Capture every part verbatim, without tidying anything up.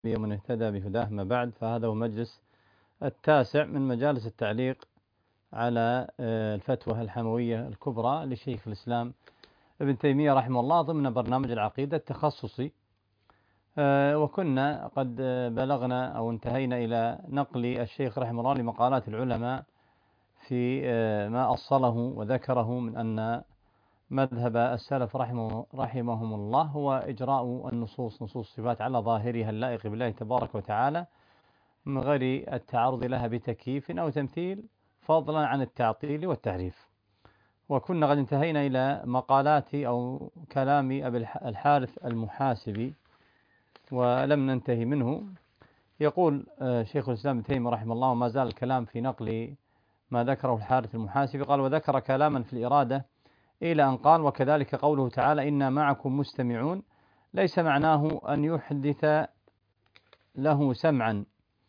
ومن اهتدى بهداه ما بعد، فهذا هو المجلس التاسع من مجالس التعليق على الفتوى الحموية الكبرى لشيخ الإسلام ابن تيمية رحمه الله ضمن برنامج العقيدة التخصصي. وكنا قد بلغنا أو انتهينا إلى نقل الشيخ رحمه الله لمقالات العلماء في ما أصله وذكره من أن مذهب السلف رحمه رحمهم الله هو إجراء النصوص نصوص الصفات على ظاهرها اللائق بالله تبارك وتعالى من غير التعرض لها بتكييف أو تمثيل، فضلا عن التعطيل والتحريف. وكنا قد انتهينا إلى مقالات أو كلام أبي الحارث المحاسبي ولم ننتهي منه. يقول شيخ الإسلام ابن تيمية رحمه الله، وما زال الكلام في نقل ما ذكره الحارث المحاسبي، قال: وذكر كلاما في الإرادة إلى أن قال: وكذلك قوله تعالى إنا معكم مستمعون، ليس معناه أن يحدث له سمعا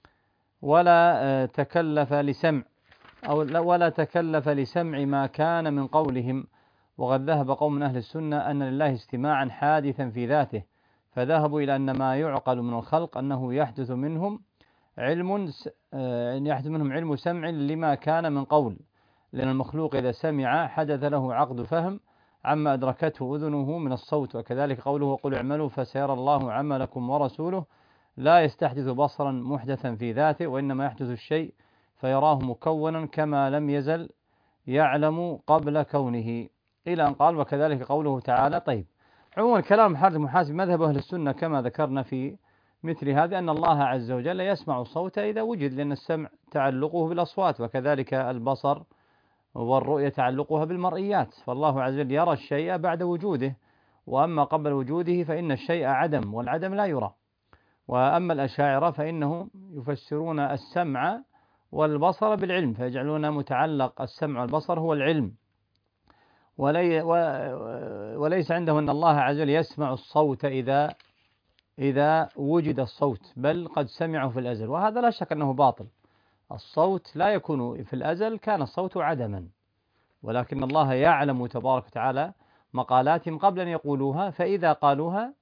ولا تكلف لسمع أو ولا تكلف لسمع ما كان من قولهم. وقد ذهب قوم من أهل السنة أن لله استماعا حادثا في ذاته، فذهبوا إلى أن ما يعقل من الخلق أنه يحدث منهم علم يحدث منهم علم سمع لما كان من قول، لأن المخلوق إذا سمع حدث له عقد فهم عما أدركته أذنه من الصوت. وكذلك قوله: قل اعملوا فسيرى الله عملكم ورسوله، لا يستحدث بصرا محدثا في ذاته، وإنما يحدث الشيء فيراه مكونا كما لم يزل يعلم قبل كونه، إلى أن قال: وكذلك قوله تعالى. طيب، عموما كلام الحارث المحاسب مذهب أهل السنة كما ذكرنا في مثل هذا أن الله عز وجل يسمع الصوت إذا وجد، لأن السمع تعلقه بالأصوات، وكذلك البصر والرؤية تعلقها بالمرئيات، فالله عز وجل يرى الشيء بعد وجوده، وأما قبل وجوده فإن الشيء عدم، والعدم لا يرى. وأما الأشاعرة فإنهم يفسرون السمع والبصر بالعلم، فيجعلون متعلق السمع والبصر هو العلم، ولي وليس عندهم أن الله عز وجل يسمع الصوت إذا إذا وجد الصوت، بل قد سمعه في الأزل، وهذا لا شك أنه باطل. الصوت لا يكون في الأزل، كان الصوت عدما، ولكن الله يعلم تبارك وتعالى مقالاتهم قبل أن يقولوها، فإذا قالوها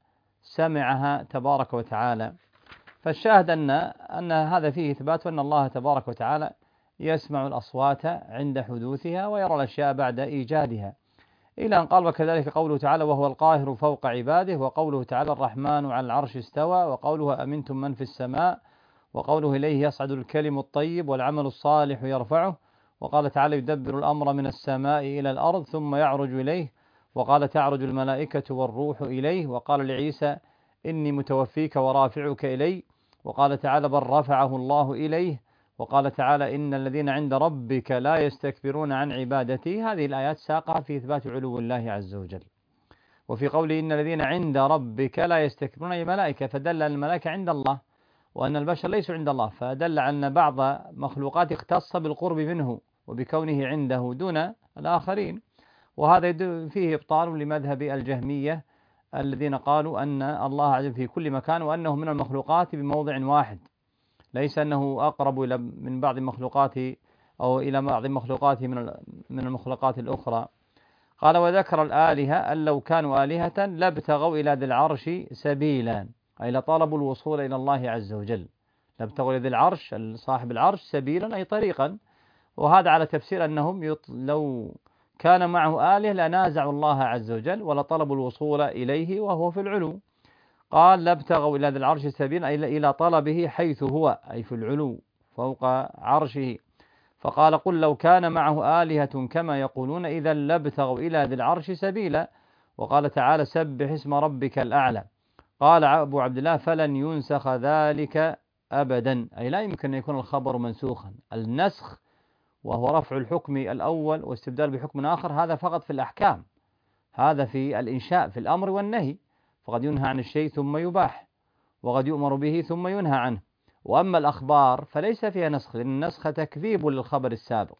سمعها تبارك وتعالى. فالشاهد أن أن هذا فيه إثبات أن الله تبارك وتعالى يسمع الأصوات عند حدوثها ويرى الأشياء بعد إيجادها، إلى أن قال: وكذلك قوله تعالى: وهو القاهر فوق عباده، وقوله تعالى: الرحمن على العرش استوى، وقوله: أمنتم من في السماء، وقوله: إليه يصعد الكلم الطيب والعمل الصالح يرفعه، وقال تعالى: يدبر الأمر من السماء إلى الأرض ثم يعرج إليه، وقال: تعرج الملائكة والروح إليه، وقال لعيسى: إني متوفيك ورافعك إلي، وقال تعالى: بل رفعه الله إليه، وقال تعالى: إن الذين عند ربك لا يستكبرون عن عبادتي. هذه الآيات ساقها في إثبات علو الله عز وجل. وفي قوله: إن الذين عند ربك لا يستكبرون أي ملائكة، فدل أن الملائكة عند الله، وأن البشر ليسوا عند الله، فدل على أن بعض مخلوقات اختص بالقرب منه وبكونه عنده دون الآخرين. وهذا فيه إبطال لمذهب الجهمية الذين قالوا أن الله عز وجل في كل مكان، وأنه من المخلوقات بموضع واحد، ليس أنه أقرب إلى من بعض المخلوقات أو إلى بعض المخلوقات من من المخلوقات الأخرى. قال: وذكر الآلهة أن لو كانوا آلهة لابتغوا إلى ذي العرش سبيلا، أي لطلبوا الوصول إلى الله عز وجل، لابتغوا إلى ذي العرش صاحب العرش سبيلا أي طريقا. وهذا على تفسير أنهم يط... لو كان معه آله لنازعوا الله عز وجل ولطلبوا الوصول إليه وهو في العلو. قال: لابتغوا إلى ذي العرش سبيلا أي إلى طلبه حيث هو، أي في العلو فوق عرشه. فقال: قل لو كان معه آلهة كما يقولون إذا لابتغوا إلى ذي العرش سبيلا. وقال تعالى: سبح اسم ربك الأعلى. قال أبو عبد الله: فلن ينسخ ذلك أبدا، أي لا يمكن أن يكون الخبر منسوخا. النسخ وهو رفع الحكم الأول واستبدال بحكم آخر، هذا فقط في الأحكام، هذا في الإنشاء في الأمر والنهي، فقد ينهى عن الشيء ثم يباح، وقد يؤمر به ثم ينهى عنه. وأما الأخبار فليس فيها نسخ، لأن النسخ تكذيب للخبر السابق.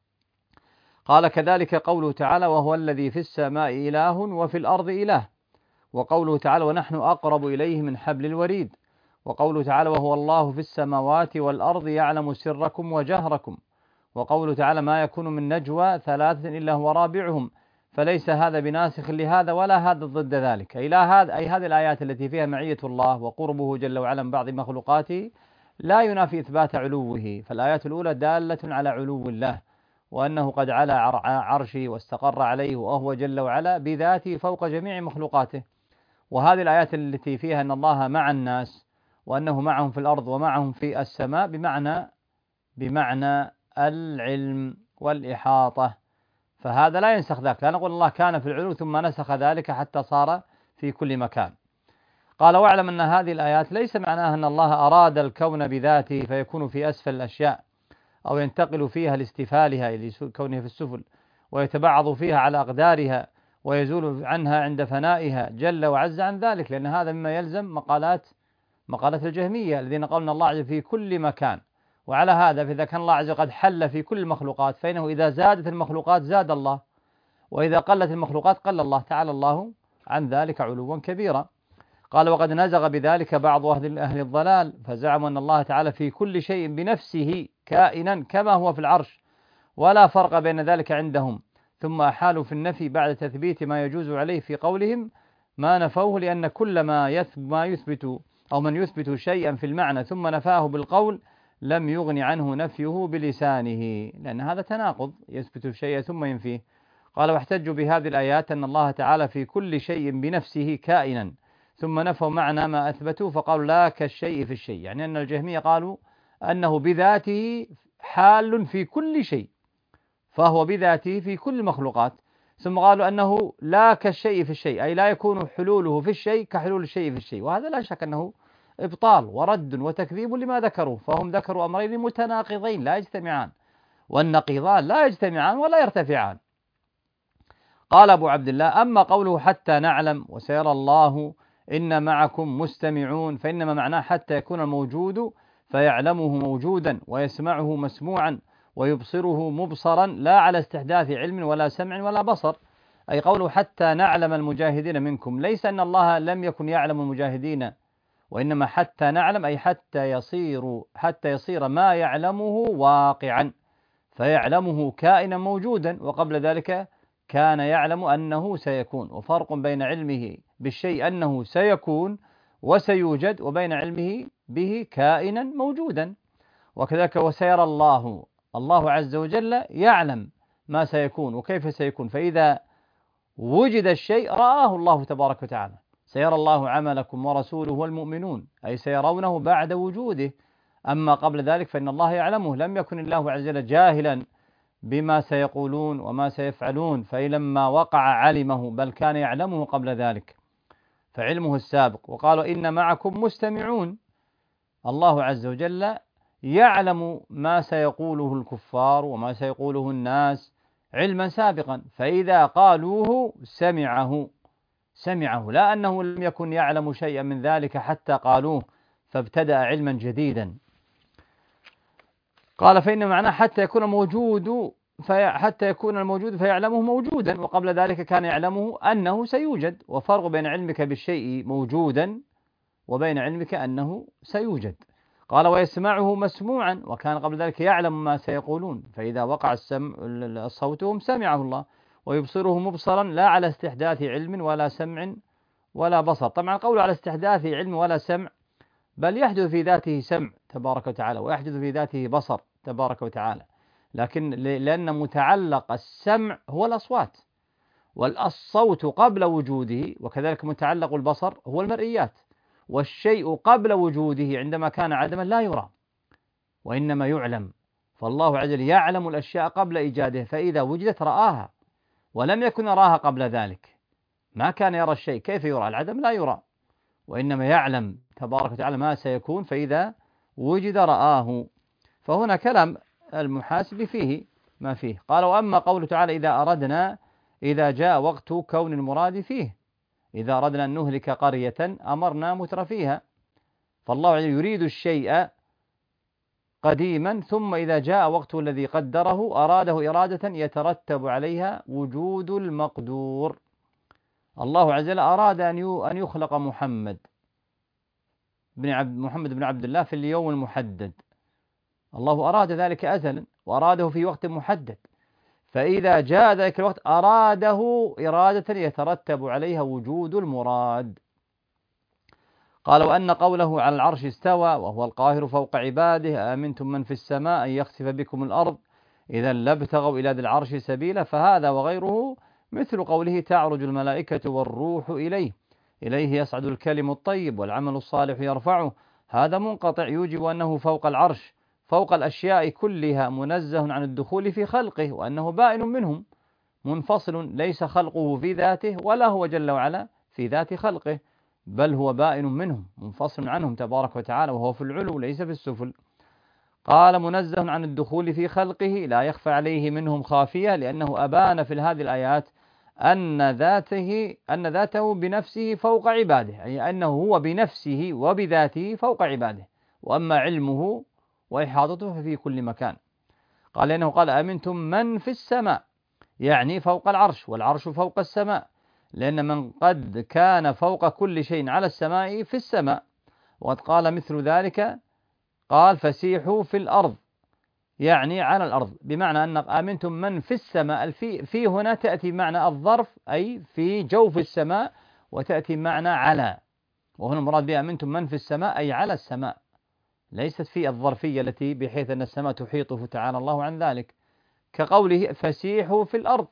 قال: كذلك قوله تعالى: وهو الذي في السماء إله وفي الأرض إله، وقوله تعالى: ونحن أقرب إليه من حبل الوريد، وقوله تعالى: وهو الله في السماوات والأرض يعلم سركم وجهركم، وقوله تعالى: ما يكون من نجوى ثلاثة إلا هو رابعهم، فليس هذا بناسخ لهذا ولا هذا ضد ذلك. أي لا هذا أي هذه الآيات التي فيها معية الله وقربه جل وعلا من بعض مخلوقاته لا ينافي إثبات علوه، فالآيات الأولى دالة على علو الله وأنه قد علا عرشه واستقر عليه وهو جل وعلا بذاته فوق جميع مخلوقاته. وهذه الآيات التي فيها أن الله مع الناس وأنه معهم في الأرض ومعهم في السماء بمعنى بمعنى العلم والإحاطة، فهذا لا ينسخ ذاك. لا نقول الله كان في العلو ثم نسخ ذلك حتى صار في كل مكان. قال واعلم أن هذه الآيات ليس معناها أن الله أراد الكون بذاته فيكون في أسفل الأشياء أو ينتقل فيها لاستفالها لكونه في السفل ويتبعض فيها على أقدارها ويزول عنها عند فنائها جل وعز عن ذلك، لأن هذا مما يلزم مقالات مقالة الجهمية الذين قالوا أن الله عز في كل مكان. وعلى هذا فإذا كان الله عز قد حل في كل المخلوقات فإنه إذا زادت المخلوقات زاد الله، وإذا قلت المخلوقات قل الله، تعالى الله عن ذلك علوا كبيرا. قال وقد نزغ بذلك بعض أهل أهل الضلال فزعموا أن الله تعالى في كل شيء بنفسه كائنا كما هو في العرش ولا فرق بين ذلك عندهم، ثم أحالوا في النفي بعد تثبيت ما يجوز عليه في قولهم ما نفوه، لأن كل ما ما يثبت أو من يثبت شيئا في المعنى ثم نفاه بالقول لم يغن عنه نفيه بلسانه، لأن هذا تناقض، يثبت الشيء ثم ينفيه. قال واحتجوا بهذه الآيات أن الله تعالى في كل شيء بنفسه كائنا ثم نفوا معنى ما أثبتوا فقالوا لا كالشيء في الشيء، يعني أن الجهمية قالوا أنه بذاته حال في كل شيء فهو بذاته في كل المخلوقات، ثم قالوا أنه لا كالشيء في الشيء أي لا يكون حلوله في الشيء كحلول الشيء في الشيء، وهذا لا شك أنه إبطال ورد وتكذيب لما ذكروا، فهم ذكروا أمرين متناقضين لا يجتمعان، والنقيضان لا يجتمعان ولا يرتفعان. قال أبو عبد الله أما قوله حتى نعلم وسيرى الله إن معكم مستمعون فإنما معناه حتى يكون الموجود فيعلمه موجودا ويسمعه مسموعا ويبصره مبصرا لا على استحداث علم ولا سمع ولا بصر. أي قوله حتى نعلم المجاهدين منكم ليس أن الله لم يكن يعلم المجاهدين، وإنما حتى نعلم أي حتى يصير حتى يصير ما يعلمه واقعا فيعلمه كائنا موجودا، وقبل ذلك كان يعلم أنه سيكون، وفرق بين علمه بالشيء أنه سيكون وسيوجد وبين علمه به كائنا موجودا. وكذلك وسيرى الله، الله عز وجل يعلم ما سيكون وكيف سيكون، فإذا وجد الشيء رآه الله تبارك وتعالى. سيرى الله عملكم ورسوله والمؤمنون أي سيرونه بعد وجوده، أما قبل ذلك فإن الله يعلمه، لم يكن الله عز وجل جاهلا بما سيقولون وما سيفعلون فلما وقع علمه، بل كان يعلمه قبل ذلك فعلمه السابق. وقالوا إن معكم مستمعون، الله عز وجل يعلم ما سيقوله الكفار وما سيقوله الناس علما سابقا، فإذا قالوه سمعه سمعه لا أنه لم يكن يعلم شيئا من ذلك حتى قالوه فابتدأ علما جديدا. قال فإن معناه حتى يكون موجود في حتى يكون الموجود فيعلمه موجودا، وقبل ذلك كان يعلمه أنه سيوجد، وفرق بين علمك بالشيء موجودا وبين علمك أنه سيوجد. قال ويسمعه مسموعا، وكان قبل ذلك يعلم ما سيقولون فإذا وقع السمع صوتهم سمعه الله، ويبصره مبصرا لا على استحداث علم ولا سمع ولا بصر. طبعا قوله على استحداث علم ولا سمع بل يحدث في ذاته سمع تبارك وتعالى ويحدث في ذاته بصر تبارك وتعالى، لكن لأن متعلق السمع هو الأصوات والصوت قبل وجوده، وكذلك متعلق البصر هو المرئيات، والشيء قبل وجوده عندما كان عدما لا يرى وإنما يعلم، فالله عز وجل يعلم الأشياء قبل إيجادها فإذا وجدت رآها، ولم يكن يراها قبل ذلك، ما كان يرى الشيء، كيف يرى؟ العدم لا يرى، وإنما يعلم تبارك وتعالى ما سيكون فإذا وجد رآه. فهنا كلام المحاسب فيه ما فيه. قال وأما قوله تعالى إذا أردنا إذا جاء وقت كون المراد فيه، إذا أردنا أن نهلك قرية أمرنا متر فيها، فالله يريد الشيء قديما ثم إذا جاء وقته الذي قدره أراده إرادة يترتب عليها وجود المقدور. الله عز وجل أراد أن يخلق محمد بن عبد محمد بن عبد الله في اليوم المحدد، الله أراد ذلك أزلا وأراده في وقت محدد، فإذا جاء ذلك الوقت أراده إرادة يترتب عليها وجود المراد. قال وأن قوله على العرش استوى وهو القاهر فوق عباده آمنتم من في السماء أن يخسف بكم الأرض إذا لابتغوا إلى ذي العرش سبيلا، فهذا وغيره مثل قوله تعرج الملائكة والروح إليه إليه يصعد الكلم الطيب والعمل الصالح يرفعه، هذا منقطع يوجب أنه فوق العرش فوق الأشياء كلها منزه عن الدخول في خلقه، وأنه بائن منهم منفصل ليس خلقه في ذاته ولا هو جل وعلا في ذات خلقه، بل هو بائن منهم منفصل عنهم تبارك وتعالى، وهو في العلو ليس في السفل. قال منزه عن الدخول في خلقه لا يخفى عليه منهم خافية، لأنه أبان في هذه الآيات أن ذاته أن ذاته بنفسه فوق عباده، أي أنه هو بنفسه وبذاته فوق عباده، وأما علمه وإحاطته ففي كل مكان. قال لأنه قال أمنتم من في السماء، يعني فوق العرش، والعرش فوق السماء، لأن من قد كان فوق كل شيء على السماء في السماء. وقد قال مثل ذلك قال فسيحوا في الأرض، يعني على الأرض، بمعنى أن آمنتم من في السماء، في, في هنا تأتي معنى الظرف أي في جوف السماء، وتأتي معنى على، وهنا المراد بها آمنتم من في السماء أي على السماء، ليست في الظرفية التي بحيث أن السماء تحيطه تعالى الله عن ذلك، كقوله فسيحوا في الأرض،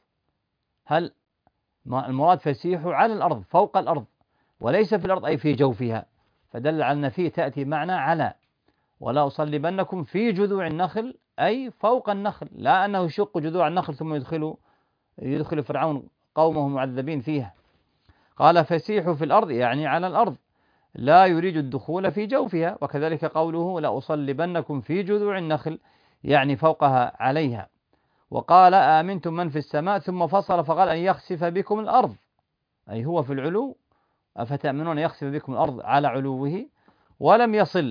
هل المراد فسيحوا على الأرض فوق الأرض وليس في الأرض أي في جوفها، فدل على أن فيه تأتي معنى على. ولا أصلبنكم في جذوع النخل أي فوق النخل، لا أنه يشق جذوع النخل ثم يدخل يدخل فرعون قومه معذبين فيها. قال فسيحوا في الأرض يعني على الأرض لا يريد الدخول في جوفها، وكذلك قوله لا أصلبنكم في جذوع النخل يعني فوقها عليها. وقال آمنتم من في السماء ثم فصل فقال أن يخسف بكم الأرض، أي هو في العلو أفتأمنون يخسف بكم الأرض على علوه، ولم يصل.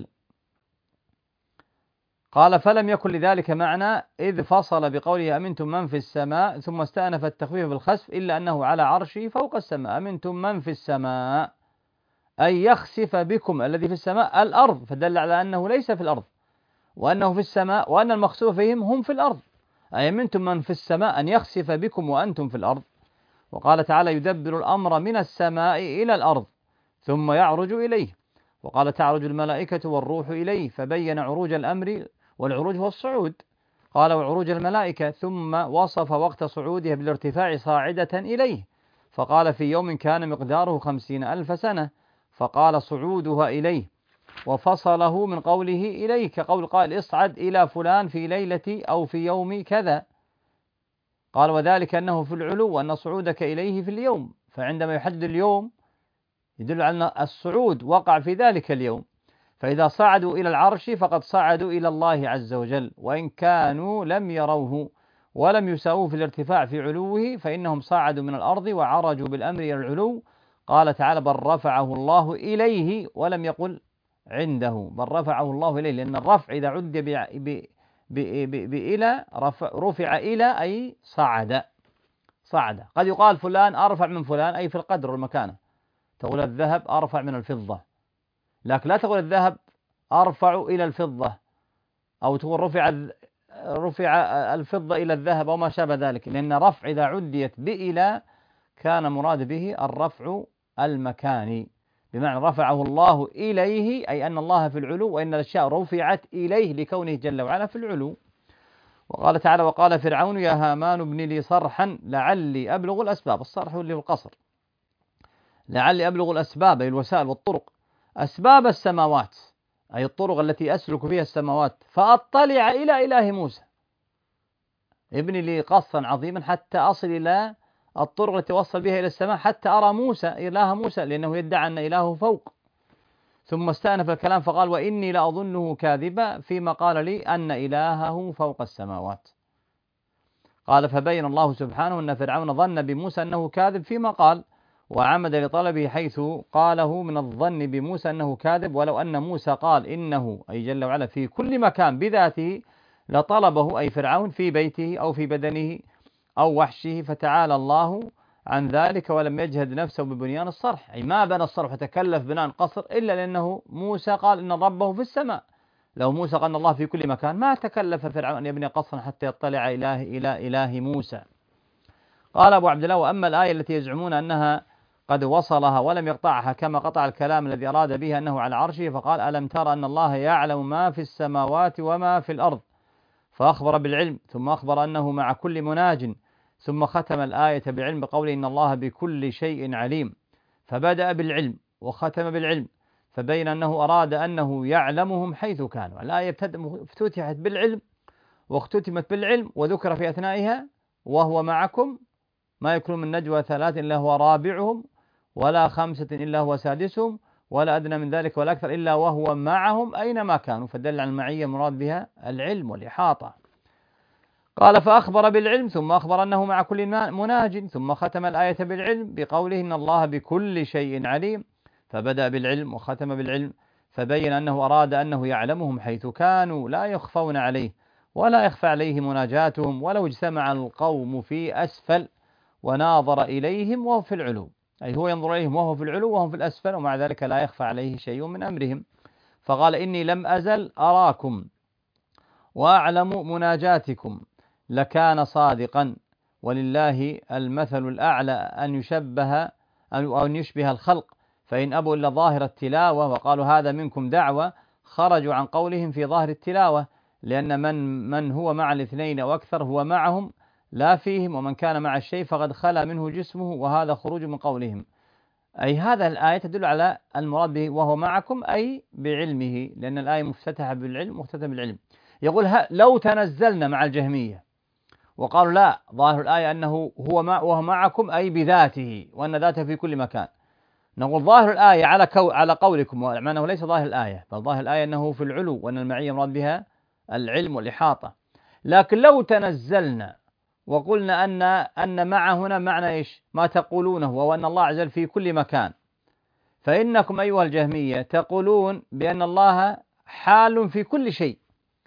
قال فلم يكن لذلك معنى إذ فصل بقوله أمنتم من في السماء ثم استأنف التخفيف بالخسف، إلا أنه على عرشه فوق السماء، أمنتم من في السماء أي يخسف بكم الذي في السماء الأرض، فدل على أنه ليس في الأرض وأنه في السماء، وأن المخسوف فيهم هم في الأرض، أي أمنتم من في السماء أن يخسف بكم وأنتم في الأرض. وقال تعالى يدبر الأمر من السماء إلى الأرض ثم يعرج إليه. وقال تعرج الملائكة والروح إليه، فبين عروج الأمر، والعروج هو الصعود. قال وعروج الملائكة، ثم وصف وقت صعودها بالارتفاع صاعدة إليه، فقال في يوم كان مقداره خمسين ألف سنة، فقال صعودها إليه، وفصله من قوله إليه كقول قال اصعد إلى فلان في ليلة أو في يوم كذا. قال وذلك أنه في العلو وأن صعودك إليه في اليوم، فعندما يحدد اليوم يدل على أن الصعود وقع في ذلك اليوم، فإذا صعدوا إلى العرش فقد صعدوا إلى الله عز وجل، وإن كانوا لم يروه ولم يساووه في الارتفاع في علوه فإنهم صعدوا من الأرض وعرجوا بالأمر إلى العلو. قال تعالى بل رفعه الله إليه، ولم يقل عنده، بل رفعه الله إليه، لأن الرفع إذا عد بإلى رفع إلى أي صعد صعد. قد يقال فلان أرفع من فلان أي في القدر والمكانة، تقول الذهب أرفع من الفضة، لكن لا تقول الذهب أرفع إلى الفضة، أو تقول رفع رفع الفضة إلى الذهب أو ما شابه ذلك، لأن رفع إذا عديت بإلى كان مراد به الرفع المكاني، بمعنى رفعه الله إليه أي أن الله في العلو، وإن الأشياء رفعت إليه لكونه جل وعلا في العلو. وقال تعالى وقال فرعون يا هامان ابن لي صرحا لعلي أبلغ الأسباب، الصرح اللي هو القصر، لعلي أبلغ الأسباب أي الوسائل والطرق، أسباب السماوات أي الطرق التي أسلك فيها السماوات، فأطلع إلى إله موسى، ابن لي قصا عظيما حتى أصل إلى الطرق التي وصل بها إلى السماء، حتى أرى موسى إله موسى، لأنه يدعي أن إلهه فوق. ثم استأنف الكلام فقال وإني لأظنه كاذبا فيما قال لي أن إلهه فوق السماوات. قال فبين الله سبحانه أن فرعون ظن بموسى أنه كاذب فيما قال، وعمد لطلبه حيث قاله من الظن بموسى أنه كاذب، ولو أن موسى قال إنه أي جل وعلا في كل مكان بذاته لطلبه أي فرعون في بيته أو في بدنه أو وحشه، فتعالى الله عن ذلك ولم يجهد نفسه ببنيان الصرح، أي ما بنى الصرح وتكلف بناء قصر إلا لأنه موسى قال إن ربه في السماء، لو موسى قال الله في كل مكان ما تكلف فرعون أن يبني قصرا حتى يطلع إله إلى إله موسى. قال أبو عبد الله: وأما الآية التي يزعمون أنها قد وصلها ولم يقطعها كما قطع الكلام الذي أراد به أنه على عرشه، فقال: ألم تر أن الله يعلم ما في السماوات وما في الأرض، فأخبر بالعلم ثم أخبر أنه مع كل مناج، ثم ختم الآية بالعلم بقوله: إن الله بكل شيء عليم. فبدأ بالعلم وختم بالعلم، فبين أنه أراد أنه يعلمهم حيث كانوا. الآية افتتحت بالعلم واختتمت بالعلم، وذكر في أثنائها: وهو معكم ما يكون من نجوى ثلاث إلا هو رابعهم ولا خمسة إلا هو سادسهم ولا أدنى من ذلك ولا أكثر إلا وهو معهم أينما كانوا. فدل على المعية مراد بها العلم والإحاطة. قال: فأخبر بالعلم ثم أخبر أنه مع كل مناج، ثم ختم الآية بالعلم بقوله: إن الله بكل شيء عليم. فبدأ بالعلم وختم بالعلم، فبين أنه أراد أنه يعلمهم حيث كانوا لا يخفون عليه ولا يخفى عليه مناجاتهم، ولو اجتمع القوم في أسفل وناظر إليهم وهو في العلو، أي هو ينظر إليهم وهو في العلو وهم في الأسفل، ومع ذلك لا يخفى عليه شيء من أمرهم. فقال: إني لم أزل أراكم وأعلم مناجاتكم، لكان صادقا، ولله المثل الأعلى أن يشبه أو أن يشبه الخلق، فإن أبوا إلا ظاهر التلاوة وقالوا هذا منكم دعوة خرجوا عن قولهم في ظاهر التلاوة، لأن من من هو مع الاثنين أو أكثر هو معهم لا فيهم، ومن كان مع الشيء فقد خلا منه جسمه، وهذا خروج من قولهم. أي هذا الآية تدل على المراد به وهو معكم، أي بعلمه، لأن الآية مفتتحة بالعلم مختتمة بالعلم. يقول: لو تنزلنا مع الجهمية وقالوا لا، ظاهر الآية أنه هو مع وهو معكم أي بذاته، وأن ذاته في كل مكان. نقول: ظاهر الآية على كو على قولكم، مع أنه ليس ظاهر الآية، بل ظاهر الآية أنه في العلو، وأن المعية مراد بها العلم والإحاطة. لكن لو تنزلنا وقلنا أن أن مع هنا معنى إيش؟ ما تقولونه، وهو أن الله عز وجل في كل مكان، فإنكم أيها الجهمية تقولون بأن الله حال في كل شيء،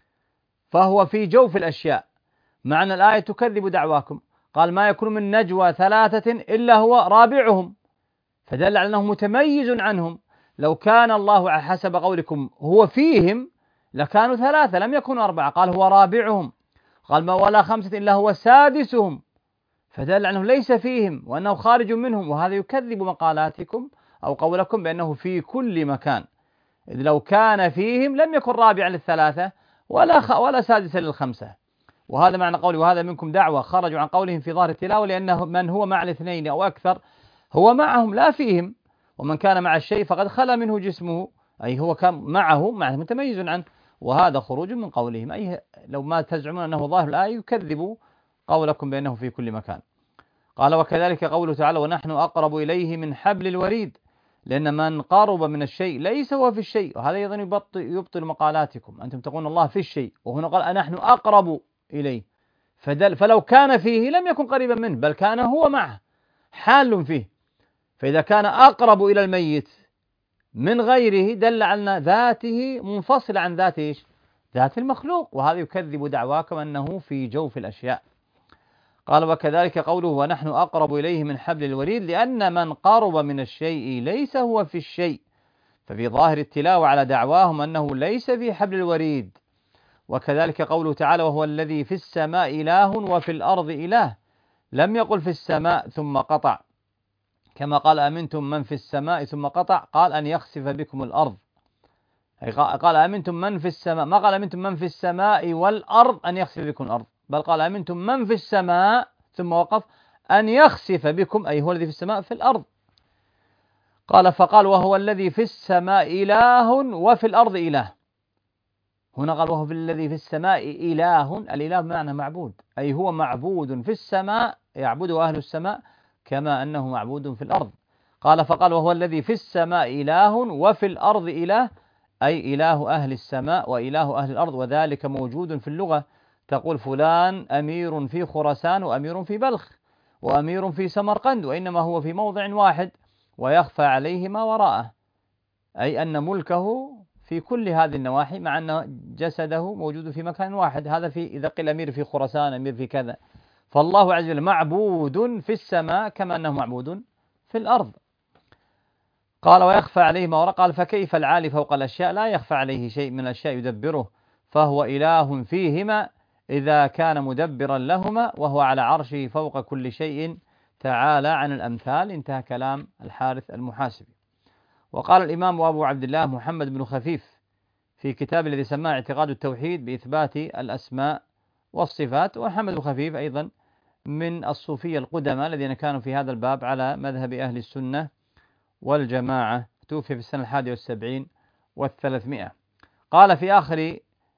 فهو في جوف الأشياء. معنى الآية تكذب دعواكم. قال: ما يكون من نجوى ثلاثة إلا هو رابعهم، فدل على أنه متميز عنهم. لو كان الله حسب قولكم هو فيهم لكانوا ثلاثة لم يكونوا أربعة، قال هو رابعهم. قال: ما ولا خمسة إلا هو سادسهم، فدل أنه ليس فيهم وأنه خارج منهم، وهذا يكذب مقالاتكم أو قولكم بأنه في كل مكان، إذ لو كان فيهم لم يكن رابعا للثلاثة ولا خ... ولا سادسا للخمسة. وهذا معنى قولي: وهذا منكم دعوة خرجوا عن قولهم في ظاهر التلاوة، لأنه من هو مع الاثنين أو أكثر هو معهم لا فيهم، ومن كان مع الشيء فقد خلا منه جسمه، أي هو كان معه معه متميز عنه، وهذا خروج من قولهم. أي لو ما تزعمون أنه ظاهر الآية يكذبوا قولكم بأنه في كل مكان. قال: وكذلك قوله تعالى: ونحن أقرب إليه من حبل الوريد، لأن من قرب من الشيء ليس هو في الشيء، وهذا أيضا يبطل, يبطل مقالاتكم. أنتم تقولون الله في الشيء، وهنا قال: نحن أقرب إليه، فدل فلو كان فيه لم يكن قريبا منه، بل كان هو معه حال فيه. فإذا كان أقرب إلى الميت من غيره دل على ذاته منفصل عن ذات ذات المخلوق، وهذا يكذب دعواكم أنه في جوف الأشياء. قال: وكذلك قوله: ونحن أقرب إليه من حبل الوريد، لأن من قرب من الشيء ليس هو في الشيء، ففي ظاهر التلاوة على دعواهم أنه ليس في حبل الوريد. وكذلك قوله تعالى: وهو الذي في السماء إله وفي الأرض إله، لم يقل في السماء ثم قطع كما قال: أمنتم من في السماء ثم قطع، قال: أن يخسف بكم الأرض. قال: أمنتم من في السماء، ما قال أمنتم من في السماء والأرض أن يخسف بكم الأرض، بل قال: أمنتم من في السماء ثم وقف أن يخسف بكم، أي هو الذي في السماء في الأرض. قال: فقال: وهو الذي في السماء إله وفي الأرض إله. هنا قال: وهو الذي في السماء إله، الإله بمعنى معبود، أي هو معبود في السماء يعبده أهل السماء كما أنه معبود في الأرض. قال: فقال: وهو الذي في السماء إله وفي الأرض إله، أي إله أهل السماء وإله أهل الأرض، وذلك موجود في اللغة. تقول فلان أمير في خراسان وأمير في بلخ وأمير في سمرقند، وإنما هو في موضع واحد ويخفى عليه ما وراءه، أي أن ملكه في كل هذه النواحي مع أن جسده موجود في مكان واحد. هذا في إذا قيل أمير في خراسان أمير في كذا. فالله عز وجل معبود في السماء كما أنه معبود في الأرض. قال ويخفى عليه ما وراء، قال فكيف العالي فوق الأشياء؟ لا يخفى عليه شيء من الأشياء يدبره، فهو إله فيهما إذا كان مدبرا لهما، وهو على عرشه فوق كل شيء تعالى عن الأمثال. انتهى كلام الحارث المحاسبي. وقال الإمام أبو عبد الله محمد بن خفيف في كتاب الذي سماه اعتقاد التوحيد بإثبات الأسماء والصفات، ومحمد بن خفيف أيضا من الصوفية القدماء الذين كانوا في هذا الباب على مذهب أهل السنة والجماعة، توفي في السنة الحادية والسبعين والثلاثمائة. قال في آخر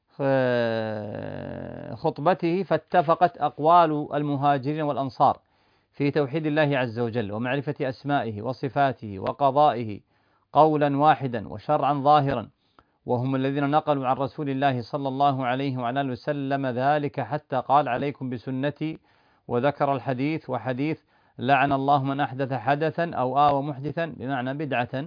خطبته فاتفقت أقوال المهاجرين والأنصار في توحيد الله عز وجل ومعرفة أسمائه وصفاته وقضائه قولا واحدا وشرعا ظاهرا، وهم الذين نقلوا عن رسول الله صلى الله عليه وعلى آله وسلم ذلك حتى قال عليكم بسنتي، وذكر الحديث وحديث لعن الله من أحدث حدثا أو آوى محدثا بمعنى بدعة.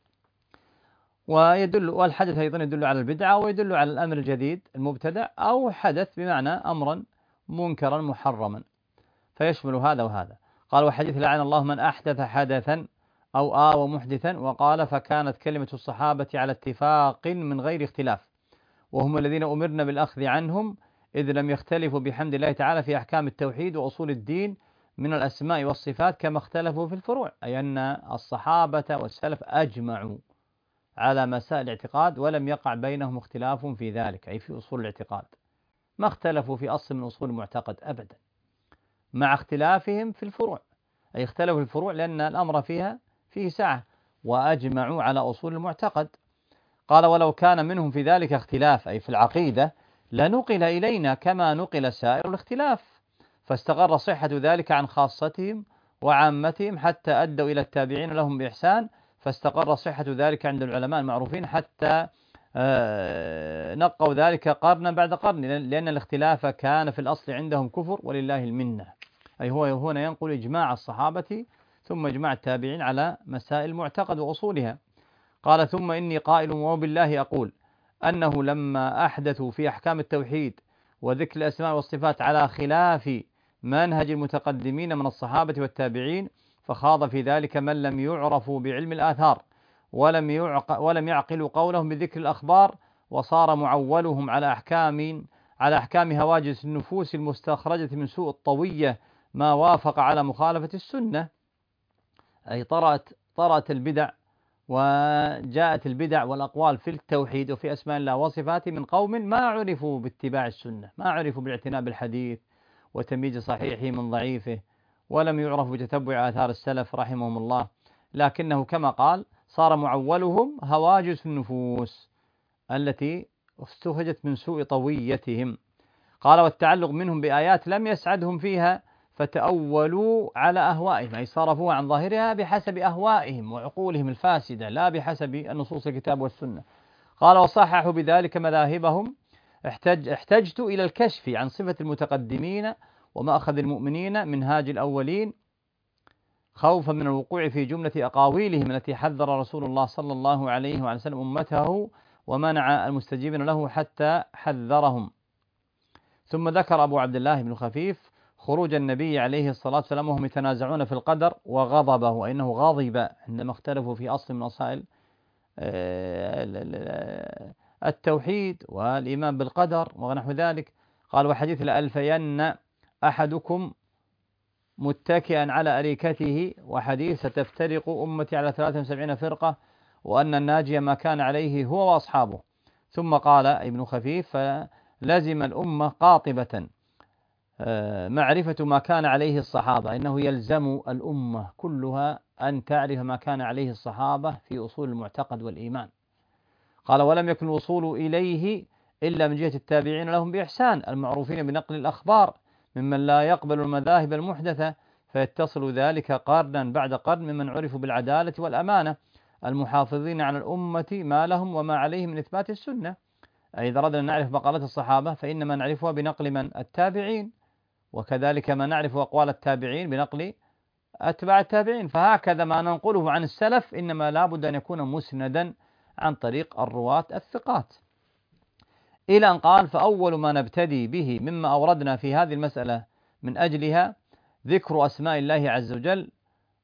ويدل والحدث أيضا يدل على البدعة ويدل على الأمر الجديد المبتدع، أو حدث بمعنى أمرا منكرا محرما، فيشمل هذا وهذا. قال وحديث لعن الله من أحدث حدثا أو آوى محدثا، وقال فكانت كلمة الصحابة على اتفاق من غير اختلاف، وهم الذين أمرنا بالأخذ عنهم إذ لم يختلفوا بحمد الله تعالى في أحكام التوحيد وأصول الدين من الأسماء والصفات كما اختلفوا في الفروع، أي أن الصحابة والسلف أجمعوا على مسائل الاعتقاد ولم يقع بينهم اختلاف في ذلك، أي في أصول الاعتقاد، ما اختلفوا في أصل من أصول المعتقد أبدا، مع اختلافهم في الفروع، أي اختلفوا في الفروع لأن الأمر فيها فيه سعة، وأجمعوا على أصول المعتقد. قال ولو كان منهم في ذلك اختلاف أي في العقيدة لنقل إلينا كما نقل سائر الاختلاف، فاستقر صحة ذلك عن خاصتهم وعامتهم حتى أدوا إلى التابعين لهم بإحسان، فاستقر صحة ذلك عند العلماء المعروفين حتى نقوا ذلك قرنا بعد قرن، لأن الاختلاف كان في الأصل عندهم كفر ولله المنة. أي هو هنا ينقل إجماع الصحابة ثم إجماع التابعين على مسائل المعتقد وأصولها. قال ثم إني قائل وبالله أقول أنه لما أحدثوا في أحكام التوحيد وذكر الأسماء والصفات على خلاف منهج المتقدمين من الصحابة والتابعين، فخاض في ذلك من لم يعرفوا بعلم الآثار ولم يعق ولم يعقلوا قولهم بذكر الأخبار، وصار معولهم على أحكام على أحكام هواجس النفوس المستخرجة من سوء الطوية ما وافق على مخالفة السنة، أي طرأت طرأت البدع وجاءت البدع والأقوال في التوحيد وفي أسماء الله وصفاته من قوم ما عرفوا باتباع السنة، ما عرفوا بالاعتناء بالحديث وتمييز صحيحه من ضعيفه، ولم يعرفوا بتتبع آثار السلف رحمهم الله، لكنه كما قال صار معولهم هواجس النفوس التي استخرجت من سوء طويتهم. قال والتعلق منهم بآيات لم يسعدهم فيها فتأولوا على أهوائهم، أي صرفوها عن ظاهرها بحسب أهوائهم وعقولهم الفاسدة لا بحسب النصوص الكتاب والسنة. قال وصححوا بذلك مذاهبهم، احتج احتجت إلى الكشف عن صفة المتقدمين ومأخذ المؤمنين منهاج الأولين خوفا من الوقوع في جملة أقاويلهم التي حذر رسول الله صلى الله عليه وسلم أمته ومنع المستجيبين له حتى حذرهم. ثم ذكر أبو عبد الله بن خفيف خروج النبي عليه الصلاة والسلام وهم يتنازعون في القدر وغضبه، وإنه غضب عندما اختلفوا في أصل من أصائل التوحيد والإيمان بالقدر ونحو ذلك. قال وحديث لألفين أحدكم متكئا على أريكته، وحديث ستفترق أمتي على ثلاث وسبعين فرقة وأن الناجي ما كان عليه هو وأصحابه. ثم قال ابن خفيف فلزم الأمة قاطبة معرفة ما كان عليه الصحابة، إنه يلزم الأمة كلها أن تعرف ما كان عليه الصحابة في أصول المعتقد والإيمان. قال ولم يكن الوصول إليه إلا من جهة التابعين لهم بإحسان المعروفين بنقل الأخبار ممن لا يقبل المذاهب المحدثة، فيتصل ذلك قرنا بعد قرن ممن عرفوا بالعدالة والأمانة المحافظين على الأمة ما لهم وما عليهم من إثبات السنة. أي إذا أردنا نعرف مقالات الصحابة فإنما نعرفها بنقل من التابعين، وكذلك ما نعرف أقوال التابعين بنقل أتباع التابعين، فهكذا ما ننقله عن السلف إنما لا بد أن يكون مسندا عن طريق الرواة الثقات. إلى أن قال فأول ما نبتدي به مما أوردنا في هذه المسألة من أجلها ذكر أسماء الله عز وجل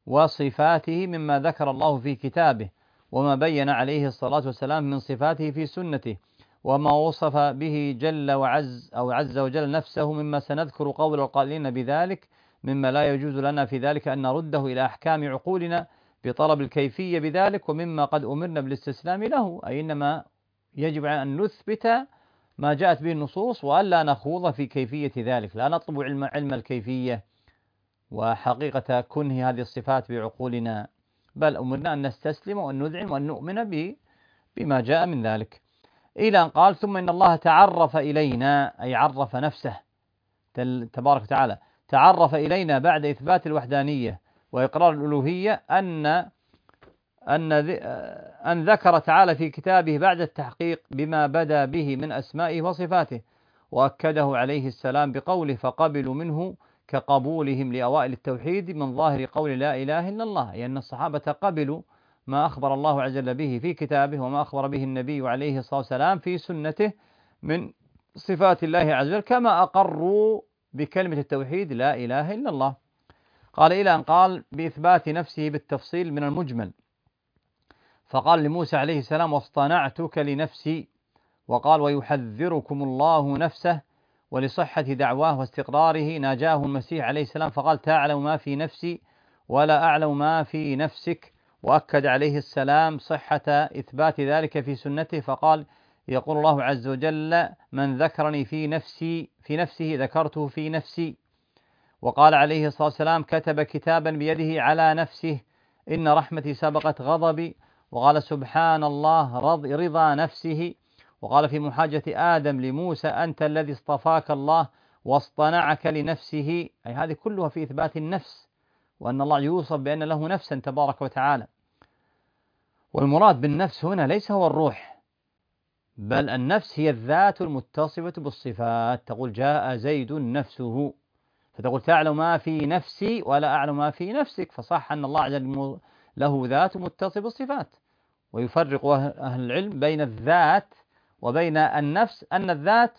وصفاته مما ذكر الله في كتابه، وما بين عليه الصلاة والسلام من صفاته في سنته، وما وصف به جل وعز أو عز وجل نفسه مما سنذكر قول القائلين بذلك، مما لا يجوز لنا في ذلك أن نرده إلى أحكام عقولنا بطلب الكيفية بذلك، ومما قد أمرنا بالاستسلام له، أي إنما يجب أن نثبت ما جاءت به النصوص وألا نخوض في كيفية ذلك، لا نطلب علم, علم الكيفية وحقيقة كنه هذه الصفات بعقولنا، بل أمرنا أن نستسلم وأن نذعن وأن نؤمن بما جاء من ذلك، إلى أن قال ثم إن الله تعرف إلينا، أي عرف نفسه تبارك وتعالى، تعرف إلينا بعد إثبات الوحدانية وإقرار الألوهية أن أن أن ذكر تعالى في كتابه بعد التحقيق بما بدا به من أسمائه وصفاته، وأكده عليه السلام بقوله فقبلوا منه كقبولهم لأوائل التوحيد من ظاهر قول لا إله إلا الله، أي أن الصحابة قبلوا ما أخبر الله عز وجل به في كتابه وما أخبر به النبي عليه الصلاة والسلام في سنته من صفات الله عز وجل، كما أقروا بكلمة التوحيد لا إله إلا الله. قال إلى أن قال بإثبات نفسه بالتفصيل من المجمل، فقال لموسى عليه السلام واصطنعتك لنفسي، وقال ويحذركم الله نفسه، ولصحة دعواه واستقراره ناجاه المسيح عليه السلام فقال تعلم ما في نفسي ولا أعلم ما في نفسك، وأكد عليه السلام صحة إثبات ذلك في سنته فقال يقول الله عز وجل من ذكرني في نفسي في نفسه ذكرته في نفسي، وقال عليه الصلاة والسلام كتب كتابا بيده على نفسه إن رحمتي سبقت غضبي، وقال سبحان الله رضا نفسه، وقال في محاجة آدم لموسى أنت الذي اصطفاك الله واصطنعك لنفسه، أي هذه كلها في إثبات النفس، وأن الله يوصف بأن له نفسا تبارك وتعالى. والمراد بالنفس هنا ليس هو الروح، بل النفس هي الذات المتصفة بالصفات، تقول جاء زيد نفسه، فتقول تعلم ما في نفسي ولا أعلم ما في نفسك، فصح أن الله عز وجل له ذات متصفة بالصفات. ويفرق أهل العلم بين الذات وبين النفس، أن الذات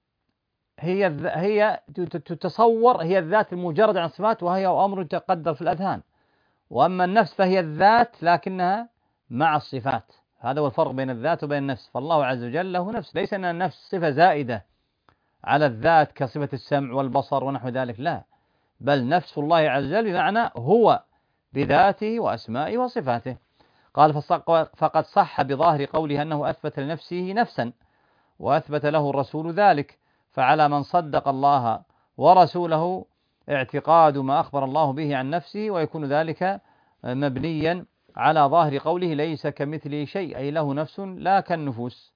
هي هي تتصور هي الذات المجردة عن الصفات وهي أمر يتقدر في الأذهان، وأما النفس فهي الذات لكنها مع الصفات، هذا هو الفرق بين الذات وبين النفس. فالله عز وجل له نفس، ليس أن النفس صفة زائدة على الذات كصفة السمع والبصر ونحو ذلك، لا، بل نفس الله عز وجل بمعنى هو بذاته وأسمائه وصفاته. قال فقد صح بظاهر قوله أنه أثبت لنفسه نفسا وأثبت له الرسول ذلك، فعلى من صدق الله ورسوله اعتقاد ما أخبر الله به عن نفسه، ويكون ذلك مبنيا على ظاهر قوله ليس كمثله شيء، أي له نفس لا كالنفوس.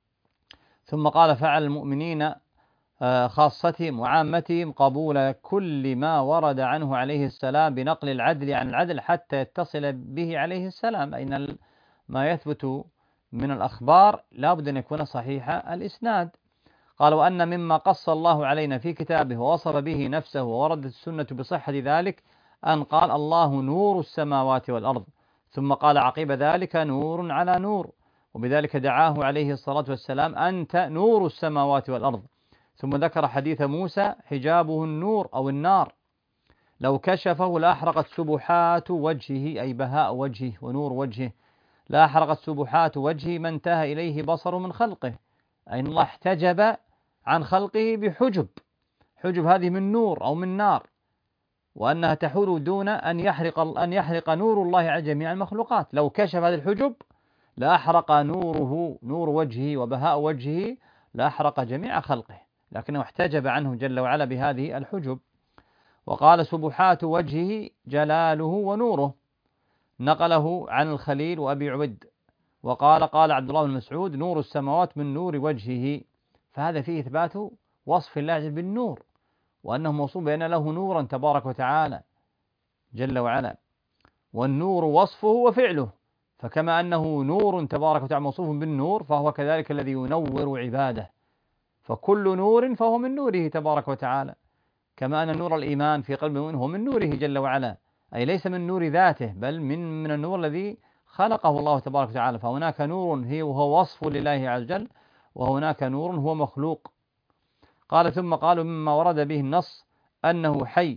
ثم قال فعل المؤمنين خاصتهم وعامتهم قبول كل ما ورد عنه عليه السلام بنقل العدل عن العدل حتى يتصل به عليه السلام، أين ما يثبت من الأخبار لا بد أن يكون صحيح الإسناد. قال وأن مما قص الله علينا في كتابه ووصف به نفسه ووردت السنة بصحة ذلك أن قال الله نور السماوات والأرض، ثم قال عقب ذلك نور على نور، وبذلك دعاه عليه الصلاة والسلام أنت نور السماوات والأرض. ثم ذكر حديث موسى حجابه النور أو النار لو كشفه لأحرقت سبحات وجهه، أي بهاء وجهه ونور وجهه، لأحرقت سبحات وجهه ما انتهى إليه بصر من خلقه، أي أن الله احتجب عن خلقه بحجب، حجب هذه من نور أو من نار، وأنها تحول دون أن يحرق أن يحرق نور الله على جميع المخلوقات، لو كشف هذه الحجب لأحرق نوره نور وجهه وبهاء وجهه لأحرق جميع خلقه، لكنه احتجب عنه جل وعلا بهذه الحجب. وقال سبحات وجهه جلاله ونوره، نقله عن الخليل وأبي عبد، وقال قال عبد الله بن مسعود نور السماوات من نور وجهه، فهذا فيه إثبات وصف الله بالنور، وأنه موصوف بأن له نورا تبارك وتعالى جل وعلا، والنور وصفه وفعله، فكما أنه نور تبارك وتعالى موصوف بالنور فهو كذلك الذي ينور عباده، فكل نور فهو من نوره تبارك وتعالى، كما أن نور الإيمان في قلب المؤمن هو من نوره جل وعلا، أي ليس من نور ذاته بل من من النور الذي خلقه الله تبارك وتعالى، فهناك نور هي وهو وصف لله عز وجل، وهناك نور هو مخلوق. قال ثم قالوا مما ورد به النص أنه حي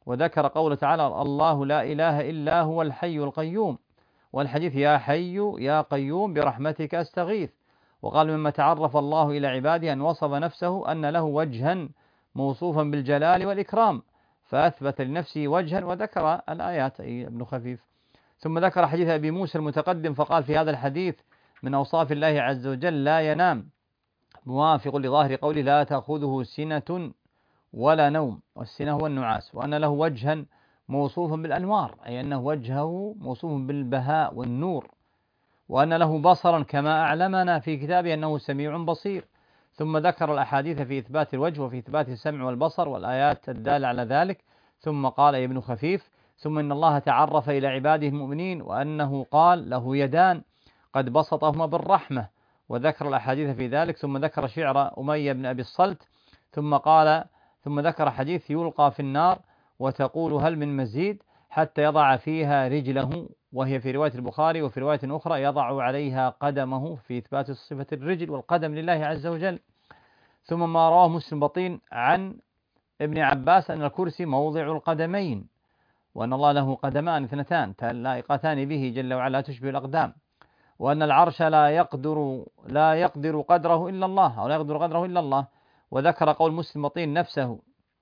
وذكر قوله تعالى الله لا إله إلا هو الحي القيوم، والحديث يا حي يا قيوم برحمتك أستغيث. وقال مما تعرف الله إلى عباده أن وصف نفسه أن له وجها موصوفا بالجلال والإكرام، فأثبت لنفسه وجها وذكر الآيات أي ابن خفيف. ثم ذكر حديث أبي موسى المتقدم فقال في هذا الحديث من أوصاف الله عز وجل لا ينام، موافق لظاهر قوله لا تأخذه سنة ولا نوم، والسنة هو النعاس، وأن له وجها موصوفا بالأنوار أي أنه وجهه موصوف بالبهاء والنور، وأن له بصرا كما أعلمنا في كتابه أنه سميع بصير. ثم ذكر الأحاديث في إثبات الوجه وفي إثبات السمع والبصر والآيات الدالة على ذلك. ثم قال ابن خفيف ثم إن الله تعرف إلى عباده المؤمنين وأنه قال له يدان قد بسطهما بالرحمة، وذكر الأحاديث في ذلك. ثم ذكر شعر أمية بن أبي الصلت، ثم قال ثم ذكر حديث يلقى في النار وتقول هل من مزيد حتى يضع فيها رجله، وهي في رواية البخاري، وفي رواية أخرى يضع عليها قدمه في إثبات صفة الرجل والقدم لله عز وجل. ثم ما رواه مسلم بطين عن ابن عباس أن الكرسي موضع القدمين، وأن الله له قدمان اثنتان لائقتان به جل وعلا تشبه الأقدام، وأن العرش لا يقدر لا يقدر قدره إلا الله أو لا يقدر قدره إلا الله. وذكر قول مسلم بطين نفسه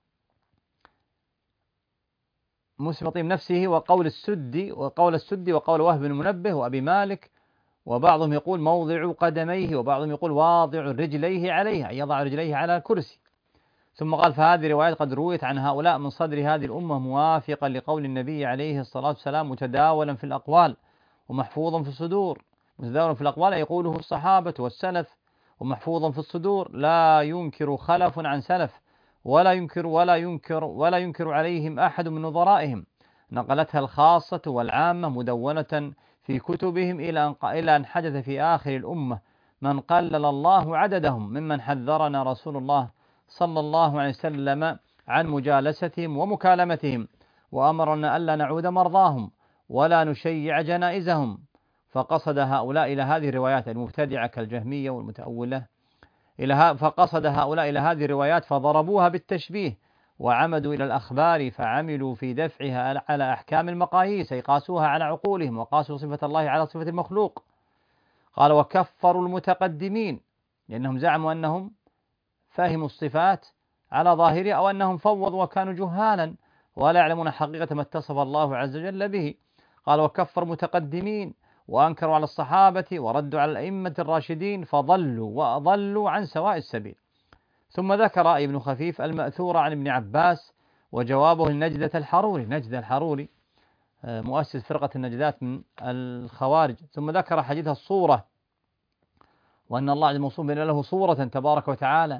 مسلم بطين نفسه وقول السدي وقول السدي وقول وهب بن منبه وأبي مالك، وبعضهم يقول موضع قدميه، وبعضهم يقول واضع رجليه عليها أي يضع رجليه على الكرسي. ثم قال فهذه روايات قد رويت عن هؤلاء من صدر هذه الأمة موافقا لقول النبي عليه الصلاة والسلام متداولا في الأقوال ومحفوظا في الصدور. متداولا في الأقوال يقوله الصحابة والسلف، ومحفوظا في الصدور لا ينكر خلف عن سلف ولا ينكر ولا ينكر ولا ينكر عليهم أحد من نظرائهم، نقلتها الخاصة والعامة مدونة في كتبهم إلى أن إلى أن حدث في آخر الأمة من قلل الله عددهم ممن حذرنا رسول الله صلى الله عليه وسلم عن مجالستهم ومكالمتهم، وأمرنا ألا نعود مرضاهم ولا نشيع جنائزهم. فقصد هؤلاء إلى هذه الروايات المبتدعة كالجهمية والمتأولة إلى فقصد هؤلاء إلى هذه الروايات فضربوها بالتشبيه، وعمدوا إلى الأخبار فعملوا في دفعها على أحكام المقاييس أي قاسوها على عقولهم وقاسوا صفة الله على صفة المخلوق. قال وكفروا المتقدمين لأنهم زعموا أنهم فهموا الصفات على ظاهرها أو أنهم فوضوا وكانوا جهالا ولا يعلمون حقيقة ما اتصف الله عز وجل به. قال وكفر متقدمين وأنكروا على الصحابة وردوا على الأئمة الراشدين فضلوا وأضلوا عن سواء السبيل. ثم ذكر ابن خفيف المأثور عن ابن عباس وجوابه لنجدة الحروري، نجدة الحروري مؤسس فرقة النجدات من الخوارج. ثم ذكر حديث الصورة وأن الله الموصوف بأن له صورة تبارك وتعالى.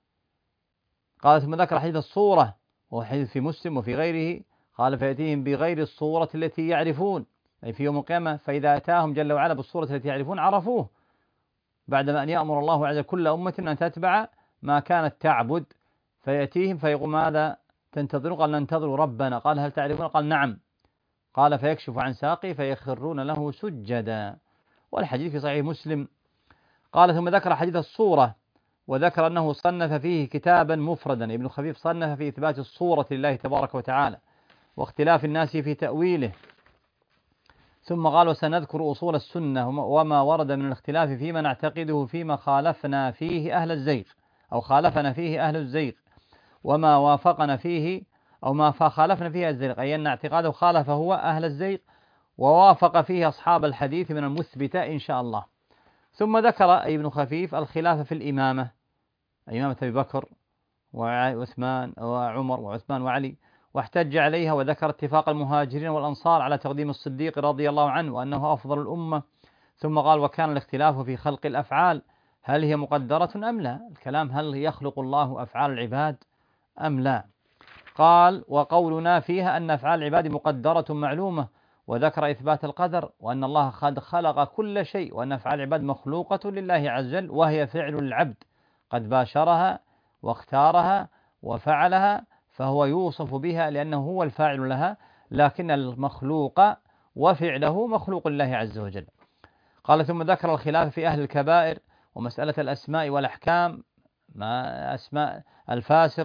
قال ثم ذكر حديث الصورة وهو حديث في مسلم وفي غيره، قال فيأتيهم بغير الصورة التي يعرفون أي في يوم القيامة، فإذا أتاهم جل وعلا بالصورة التي يعرفون عرفوه، بعدما أن يأمر الله عز وجل كل أمة أن تتبع ما كانت تعبد، فيأتيهم فيقول ماذا تنتظرون؟ قال ننتظر ربنا. قال هل تعرفون؟ قال نعم. قال فيكشف عن ساقه فيخرون له سجدا، والحديث في صحيح مسلم. قال ثم ذكر حديث الصورة وذكر أنه صنف فيه كتابا مفردا، ابن خفيف صنف في إثبات الصورة لله تبارك وتعالى واختلاف الناس في تأويله. ثم قال وسنذكر أصول السنة وما ورد من الاختلاف فيما نعتقده فيما خالفنا فيه أهل الزيغ أو خالفنا فيه أهل الزيغ، وما وافقنا فيه أو ما خالفنا فيه الزيغ أي أن اعتقاده خالف هو أهل الزيغ ووافق فيه أصحاب الحديث من المثبتة إن شاء الله. ثم ذكر ابن خفيف الخلاف في الإمامة، إمامة أبي بكر وعثمان وعمر وعثمان وعلي، واحتج عليها وذكر اتفاق المهاجرين والأنصار على تقديم الصديق رضي الله عنه وأنه أفضل الأمة. ثم قال وكان الاختلاف في خلق الأفعال هل هي مقدرة أم لا؟ الكلام هل يخلق الله أفعال العباد أم لا؟ قال وقولنا فيها أن أفعال العباد مقدرة معلومة، وذكر إثبات القدر وأن الله قد خلق كل شيء وأن أفعال العباد مخلوقة لله عز وجل وهي فعل العبد قد باشرها واختارها وفعلها، فهو يوصف بها لأنه هو الفاعل لها، لكن المخلوق وفعله مخلوق لله عز وجل. قال ثم ذكر الخلاف في أهل الكبائر ومسألة الأسماء والأحكام، ما أسماء الفاسق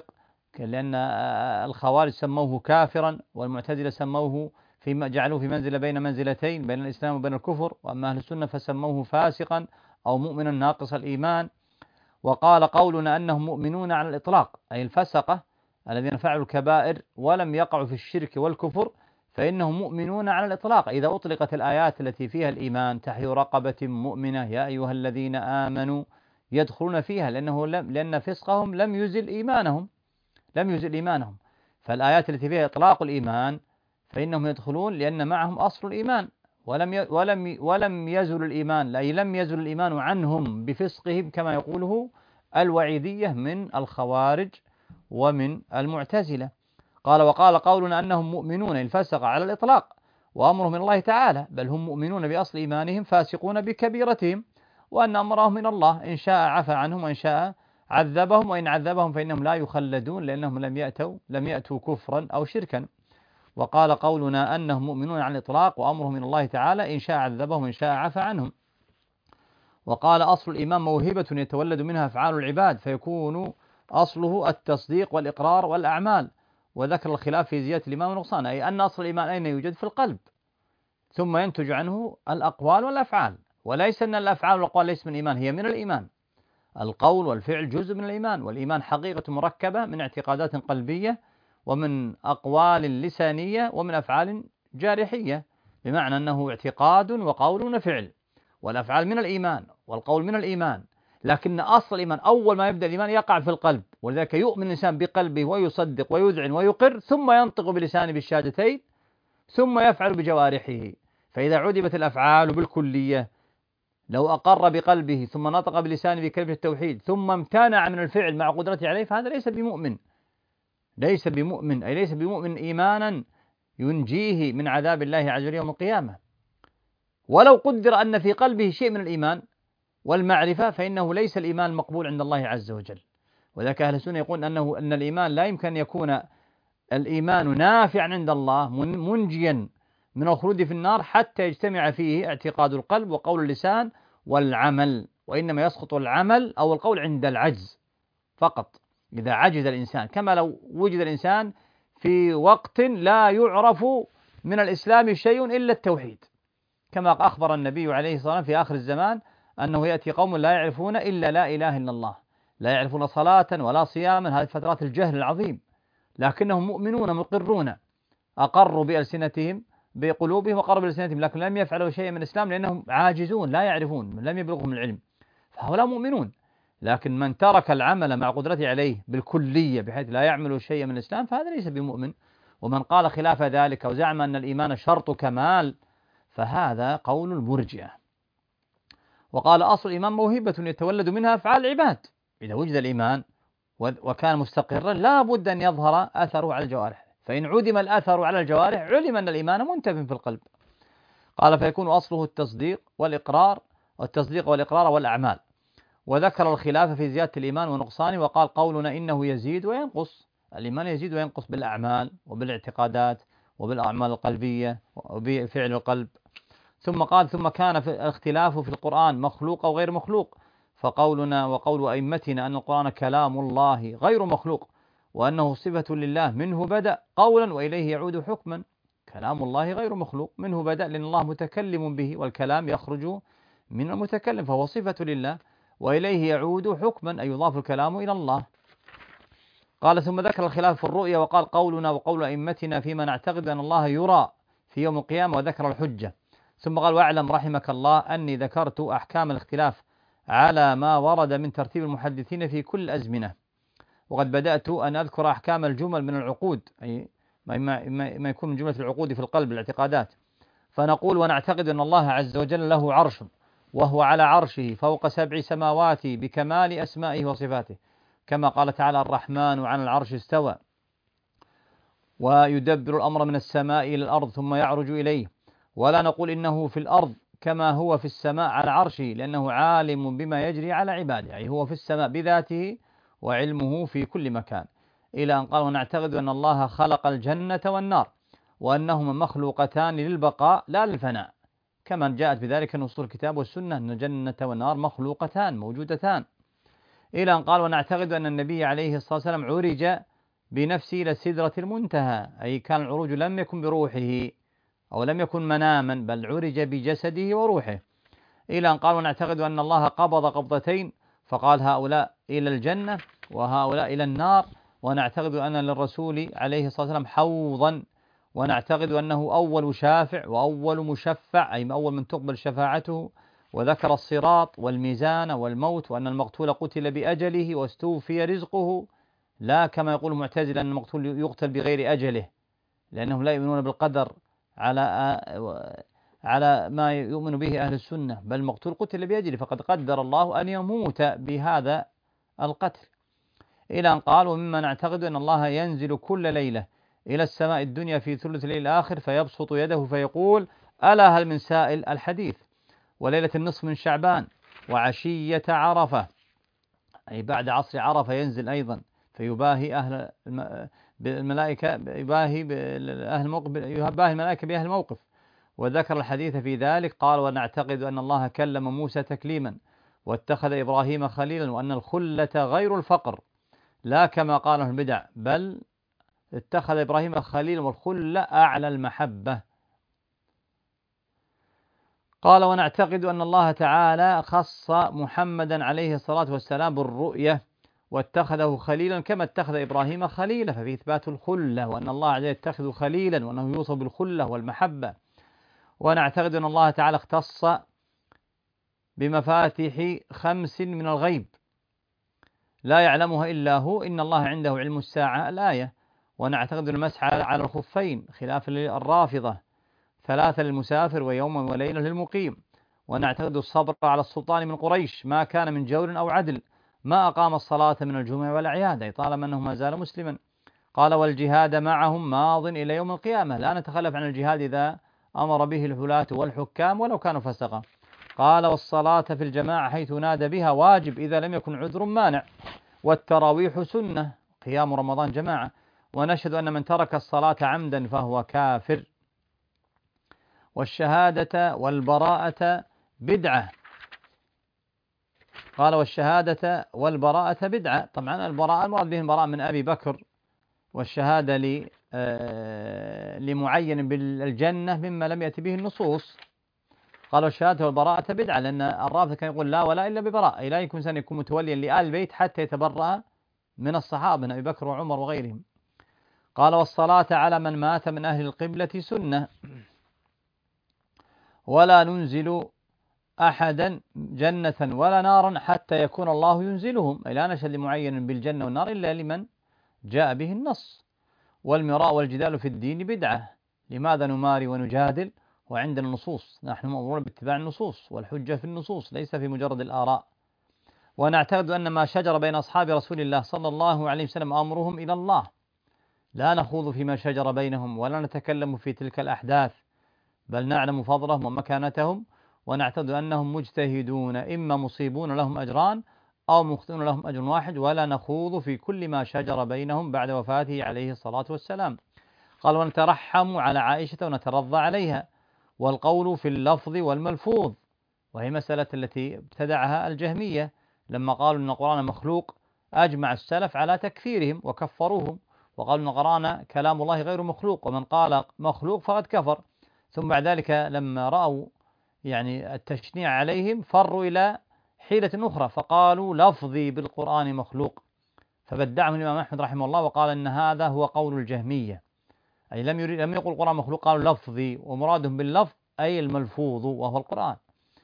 لأن الخوارج سموه كافرا، والمعتزلة سموه في جعلوه في منزلة بين منزلتين بين الإسلام وبين الكفر، وأما أهل السنة فسموه فاسقا أو مؤمنا ناقص الإيمان. وقال قولنا أنهم مؤمنون على الإطلاق، أي الفسقة الذين فعلوا الكبائر ولم يقعوا في الشرك والكفر، فإنهم مؤمنون على الإطلاق إذا أطلقت الآيات التي فيها الإيمان: تحرير رقبة مؤمنة يا أيها الذين آمنوا، يدخلون فيها، لأنه لم لأن فسقهم لم يزل إيمانهم لم يزل إيمانهم. فالآيات التي فيها إطلاق الإيمان فإنهم يدخلون لأن معهم أصل الإيمان، ولم ولم ولم يزل الإيمان، أي لم يزل الإيمان عنهم بفسقهم كما يقوله الوعيدية من الخوارج ومن المعتزلة. قال وقال قولنا أنهم مؤمنون الفسق على الإطلاق، وأمرهم من الله تعالى، بل هم مؤمنون بأصل إيمانهم فاسقون بكبيرتهم، وأن أمرهم من الله، إن شاء عفى عنهم وإن شاء عذبهم، وإن عذبهم فإنهم لا يخلدون لأنهم لم يأتوا لم يأتوا كفرا أو شركا. وقال قولنا أنهم مؤمنون على الإطلاق وأمرهم من الله تعالى، إن شاء عذبهم وإن شاء عفى عنهم. وقال أصل الإيمان موهبة يتولد منها أفعال العباد، فيكون أصله التصديق والإقرار والأعمال. وذكر الخلاف في زيادة الإيمان ونقصانه، أي أن أصل الإيمان أين يوجد؟ في القلب، ثم ينتج عنه الأقوال والأفعال، وليس أن الأفعال والأقوال ليس من الإيمان، هي من الإيمان. القول والفعل جزء من الإيمان، والإيمان حقيقة مركبة من اعتقادات قلبية ومن أقوال لسانية ومن أفعال جارحية، بمعنى أنه اعتقاد وقول وفعل، والأفعال من الإيمان والقول من الإيمان. لكن أصل الإيمان أول ما يبدأ الإيمان يقع في القلب، ولذلك يؤمن الإنسان بقلبه ويصدق ويذعن ويقر، ثم ينطق بلسانه بالشهادتين، ثم يفعل بجوارحه. فإذا عُدبت الأفعال بالكلية، لو أقر بقلبه ثم نطق بلسانه بكلمة التوحيد ثم امتنع من الفعل مع قدرته عليه، فهذا ليس بمؤمن ليس بمؤمن أي ليس بمؤمن إيمانا ينجيه من عذاب الله عز وجل يوم القيامة. ولو قدر أن في قلبه شيء من الإيمان والمعرفة، فإنه ليس الإيمان المقبول عند الله عز وجل. وذلك أهل السنة يقول أنه أن الإيمان لا يمكن أن يكون الإيمان نافعا عند الله منجيا من الخلود في النار حتى يجتمع فيه اعتقاد القلب وقول اللسان والعمل، وإنما يسقط العمل أو القول عند العجز فقط، إذا عجز الإنسان، كما لو وجد الإنسان في وقت لا يعرف من الإسلام شيء إلا التوحيد، كما أخبر النبي عليه الصلاة والسلام في آخر الزمان أنه يأتي قوم لا يعرفون إلا لا إله إلا الله، لا يعرفون صلاة ولا صياما، هذه فترات الجهل العظيم، لكنهم مؤمنون مقرون، أقروا بألسنتهم بقلوبهم وقروا بألسنتهم، لكن لم يفعلوا شيئا من الإسلام لأنهم عاجزون لا يعرفون، لم يبلغهم العلم، فهؤلاء مؤمنون. لكن من ترك العمل مع قدرته عليه بالكلية بحيث لا يعمل شيئا من الإسلام فهذا ليس بمؤمن. ومن قال خلاف ذلك وزعم أن الإيمان شرط كمال فهذا قول المرجئة. وقال أصل الإيمان موهبة يتولد منها أفعال العباد، إذا وجد الإيمان وكان مستقرا لا بد أن يظهر أثره على الجوارح، فإن عدم الأثر على الجوارح علم أن الإيمان منتف في القلب. قال فيكون أصله التصديق والإقرار، والتصديق والإقرار والأعمال. وذكر الخلاف في زيادة الإيمان ونقصانه، وقال قولنا إنه يزيد وينقص، الإيمان يزيد وينقص بالأعمال وبالاعتقادات وبالأعمال القلبية وبفعل القلب. ثم قال ثم كان في الاختلاف في القرآن مخلوق أو غير مخلوق، فقولنا وقول أئمتنا أن القرآن كلام الله غير مخلوق، وأنه صفة لله منه بدأ قولا وإليه يعود حكما. كلام الله غير مخلوق، منه بدأ لأن الله متكلم به، والكلام يخرج من المتكلم فهو صفة لله، وإليه يعود حكما أي يضاف الكلام إلى الله. قال ثم ذكر الخلاف في الرؤيا، وقال قولنا وقول أئمتنا فيما نعتقد أن الله يرى في يوم القيامة، وذكر الحجة. ثم قال واعلم رحمك الله أني ذكرت أحكام الاختلاف على ما ورد من ترتيب المحدثين في كل الأزمنة، وقد بدأت أن أذكر أحكام الجمل من العقود، أي ما يكون من جملة العقود في القلب الاعتقادات. فنقول ونعتقد أن الله عز وجل له عرش، وهو على عرشه فوق سبع سماوات بكمال أسمائه وصفاته، كما قال تعالى الرحمن على العرش استوى، ويدبر الأمر من السماء إلى الأرض ثم يعرج إليه. ولا نقول إنه في الأرض كما هو في السماء على عرشه، لأنه عالم بما يجري على عباده، أي هو في السماء بذاته وعلمه في كل مكان. إلى أن قال ونعتقد أن الله خلق الجنة والنار، وأنهما مخلوقتان للبقاء لا للفناء، كما جاءت بذلك نصوص الكتاب والسنة أن الجنة والنار مخلوقتان موجودتان. إلى أن قال ونعتقد أن النبي عليه الصلاة والسلام عرج بنفسه إلى سدرة المنتهى، أي كان العروج لم يكن بروحه أو لم يكن مناما، بل عرج بجسده وروحه، إلى أن قال ونعتقد أن الله قبض قبضتين، فقال هؤلاء إلى الجنة وهؤلاء إلى النار، ونعتقد أن للرسول عليه الصلاة والسلام حوضا، ونعتقد أنه أول شافع وأول مشفع، أي أول من تقبل شفاعته، وذكر الصراط والميزان والموت، وأن المقتول قتل بأجله واستوفي رزقه، لا كما يقول المعتزلة أن المقتول يقتل بغير أجله، لأنهم لا يؤمنون بالقدر على على ما يؤمن به أهل السنة، بل المقتول قتل بأجله، فقد قدر الله أن يموت بهذا القتل، إلى أن قال ومما نعتقد أن الله ينزل كل ليلة إلى السماء الدنيا في ثلث الليل الآخر فيبسط يده فيقول ألا هل من سائل، الحديث، وليلة النصف من شعبان وعشية عرفة، أي بعد عصر عرفة ينزل أيضا فيباهي أهل الملائكة، يباهي أهل الموقف، يباهي الملائكة بأهل الموقف، وذكر الحديث في ذلك، قال ونعتقد أن الله كلم موسى تكليما واتخذ إبراهيم خليلا، وأن الخلة غير الفقر، لا كما قاله البدع، بل اتخذ إبراهيم خليلا والخلة أعلى المحبة. قال ونعتقد أن الله تعالى خص محمدا عليه الصلاة والسلام بالرؤية واتخذه خليلا كما اتخذ إبراهيم خليلا، ففي إثبات الخلة، وأن الله عز وجل يتخذ خليلا وأنه يوصف بالخلة والمحبة. ونعتقد أن الله تعالى اختص بمفاتيح خمس من الغيب لا يعلمها إلا هو، إن الله عنده علم الساعة، الآية. ونعتقد المسح على الخفين خلافا للرافضة، ثلاثة للمسافر ويوما وليلة للمقيم. ونعتقد الصبر على السلطان من قريش ما كان من جور أو عدل، ما أقام الصلاة من الجمعة والأعياد، أي طالما أنه ما زال مسلما. قال والجهاد معهم ماض إلى يوم القيامة، لا نتخلف عن الجهاد إذا أمر به الحلاة والحكام ولو كانوا فسقا. قال والصلاة في الجماعة حيث نادى بها واجب إذا لم يكن عذر مانع، والتراويح سنة، قيام رمضان جماعة. ونشهد أن من ترك الصلاة عمدا فهو كافر. والشهادة والبراءة بدعة. قال والشهادة والبراءة بدعة، طبعا البراءة المراد به البراءة من أبي بكر، والشهادة لمعين بالجنة مما لم يأتي به النصوص. قالوا الشهادة والبراءة بدعة، لأن الرافضة كان يقول لا ولا إلا ببراءة، لا يمكن إنسان يكون متوليا لآل البيت حتى يتبرأ من الصحابة من أبي بكر وعمر وغيرهم. قال والصلاة على من مات من أهل القبلة سنة، ولا ننزل أحدا جنة ولا نارا حتى يكون الله ينزلهم، أي لا نشهد لمعين بالجنة والنار إلا لمن جاء به النص. والمراء والجدال في الدين بدعة، لماذا نماري ونجادل وعندنا النصوص؟ نحن مأمورون باتباع النصوص، والحجة في النصوص ليس في مجرد الآراء. ونعتقد أن ما شجر بين أصحاب رسول الله صلى الله عليه وسلم أمرهم إلى الله، لا نخوض فيما شجر بينهم ولا نتكلم في تلك الأحداث، بل نعلم فضلهم ومكانتهم، ونعتقد أنهم مجتهدون إما مصيبون لهم أجران أو مخطئون لهم أجر واحد، ولا نخوض في كل ما شجر بينهم بعد وفاته عليه الصلاة والسلام. قال ونترحم على عائشة ونترضى عليها. والقول في اللفظ والملفوظ، وهي مسألة التي ابتدعها الجهمية لما قالوا أن القرآن مخلوق، أجمع السلف على تكفيرهم وكفروهم، وقالوا أن القرآن كلام الله غير مخلوق، ومن قال مخلوق فقد كفر. ثم بعد ذلك لما رأوا يعني التشنيع عليهم فروا إلى حيلة أخرى فقالوا لفظي بالقرآن مخلوق، فبدعهم الإمام أحمد رحمه الله وقال أن هذا هو قول الجهمية، أي لم يريد لم يقل القرآن مخلوق، قالوا لفظي، ومرادهم باللفظ أي الملفوظ وهو القرآن.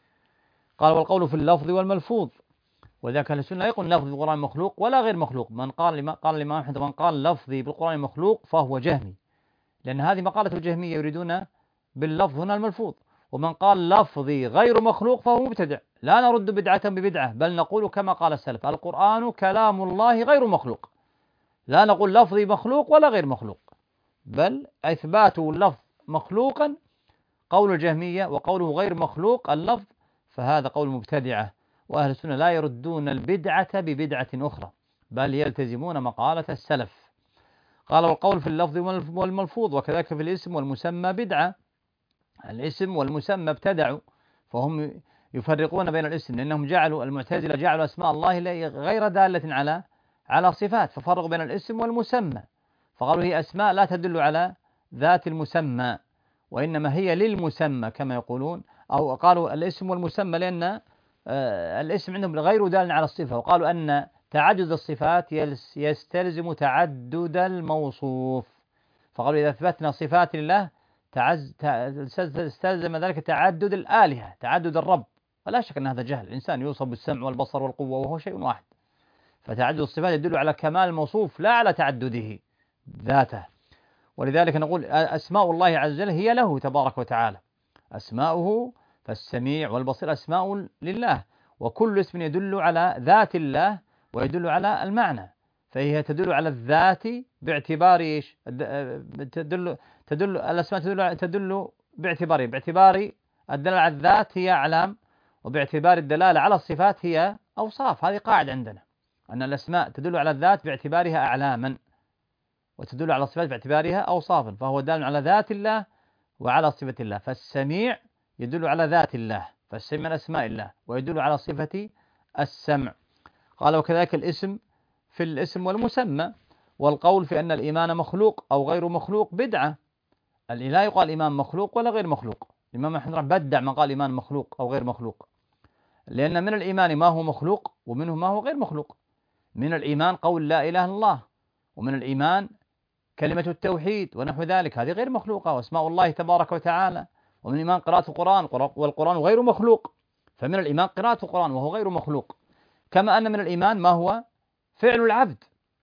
قال والقول في اللفظ والملفوظ، وذاك أهل السنة لا يقول لفظي بالقرآن مخلوق ولا غير مخلوق. من قال لما قال الإمام أحمد من قال لفظي بالقرآن مخلوق فهو جهمي، لأن هذه مقالة الجهمية يريدون باللفظ هنا الملفوظ. ومن قال لفظي غير مخلوق فهو مبتدع، لا نرد بدعة ببدعة، بل نقول كما قال السلف القرآن كلام الله غير مخلوق، لا نقول لفظي مخلوق ولا غير مخلوق، بل إثبات اللفظ مخلوقا قول الجهمية، وقوله غير مخلوق اللفظ فهذا قول مبتدعة. وأهل السنة لا يردون البدعة ببدعة أخرى، بل يلتزمون مقالة السلف. قال والقول في اللفظ والملفوظ، وكذلك في الاسم والمسمى بدعة، الاسم والمسمى ابتدعوا، فهم يفرقون بين الاسم، لأنهم جعلوا المعتزلة جعلوا أسماء الله غير دالة على على صفات، ففرقوا بين الاسم والمسمى، فقالوا هي أسماء لا تدل على ذات المسمى، وإنما هي للمسمى كما يقولون، أو قالوا الاسم والمسمى لأن الاسم عندهم غير دال على الصفة، وقالوا أن تعدد الصفات يستلزم تعدد الموصوف، فقالوا إذا أثبتنا صفات لله استلزم ذلك تعدد الآلهة، تعدد الرب، ولا شك أن هذا جهل، الإنسان يوصف بالسمع والبصر والقوة وهو شيء واحد، فتعدد الصفات يدل على كمال الموصوف لا على تعدده ذاته. ولذلك نقول أسماء الله عز وجل هي له تبارك وتعالى، أسماؤه فالسميع والبصير أسماء لله، وكل اسم يدل على ذات الله ويدل على المعنى، فهي تدل على الذات باعتبار ايش؟ تدل تدل الأسماء تدل تدل باعتبار باعتبار الدلالة على الذات هي أعلام، وباعتبار الدلالة على الصفات هي أوصاف. هذه قاعدة عندنا أن الأسماء تدل على الذات باعتبارها أعلاما، وتدل على الصفات باعتبارها أوصافا، فهو دال على ذات الله وعلى صفة الله. فالسميع يدل على ذات الله، فالسميع من أسماء الله ويدل على صفة السمع. قال وكذلك الاسم في الاسم والمسمى. والقول في أن الإيمان مخلوق أو غير مخلوق بدعة. لا يقال إيمان مخلوق ولا غير مخلوق. الإمام أحمد بدع من قال إيمان مخلوق أو غير مخلوق، لأن من الإيمان ما هو مخلوق ومنه ما هو غير مخلوق. من الإيمان قول لا إله إلا الله، ومن الإيمان كلمة التوحيد ونحو ذلك، هذه غير مخلوقة، واسماء الله تبارك وتعالى. ومن الإيمان قراءة القرآن، والقرآن غير مخلوق، فمن الإيمان قراءة القرآن وهو غير مخلوق. كما أن من الإيمان ما هو فعل العبد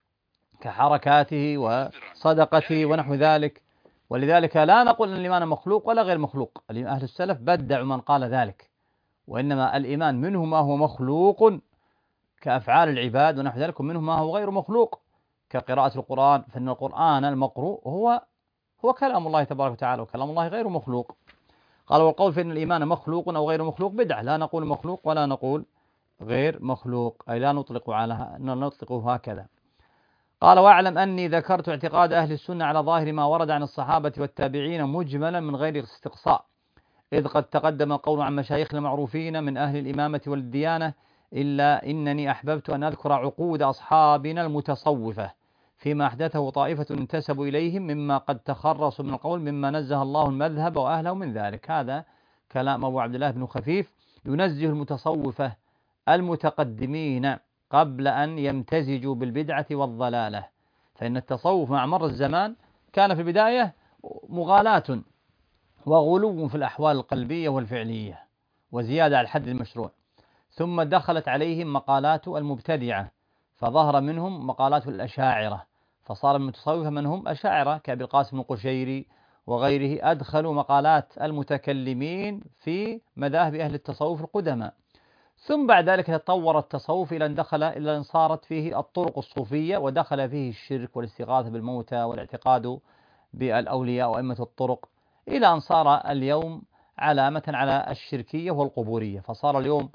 كحركاته وصدقته ونحو ذلك. ولذلك لا نقول أن الإيمان مخلوق ولا غير مخلوق. أهل السلف بدعوا من قال ذلك، وإنما الإيمان منه ما هو مخلوق كأفعال العباد ونحو ذلك، ومنه ما هو غير مخلوق كقراءة القرآن، فإن القرآن المقروء هو هو كلام الله تبارك وتعالى، وكلام الله غير مخلوق. قال والقول في أن الإيمان مخلوق أو غير مخلوق بدعة، لا نقول مخلوق ولا نقول غير مخلوق، أي لا نطلق على نطلقه هكذا. قال واعلم أني ذكرت اعتقاد أهل السنة على ظاهر ما ورد عن الصحابة والتابعين مجملا من غير استقصاء، إذ قد تقدم القول عن مشايخنا المعروفين من أهل الإمامة والديانة، إلا إنني أحببت أن أذكر عقود أصحابنا المتصوفة فيما أحدثه طائفة انتسبوا إليهم مما قد تخرصوا من القول مما نزه الله المذهب وأهله من ذلك. هذا كلام أبو عبد الله بن خفيف ينزه المتصوفة المتقدمين قبل أن يمتزجوا بالبدعة والضلالة، فإن التصوف مع مر الزمان كان في البداية مغالاة وغلو في الأحوال القلبية والفعلية وزيادة على الحد المشروع، ثم دخلت عليهم مقالات المبتدعة فظهر منهم مقالات الأشاعرة، فصار المتصوفة من هم أشاعرة كأبي القاسم القشيري وغيره، أدخلوا مقالات المتكلمين في مذاهب أهل التصوف القدماء. ثم بعد ذلك تطور التصوف إلى أن دخل إلى أن صارت فيه الطرق الصوفية، ودخل فيه الشرك والاستغاثة بالموتى والاعتقاد بالأولياء وأئمة الطرق، إلى أن صار اليوم علامة على الشركية والقبورية. فصار اليوم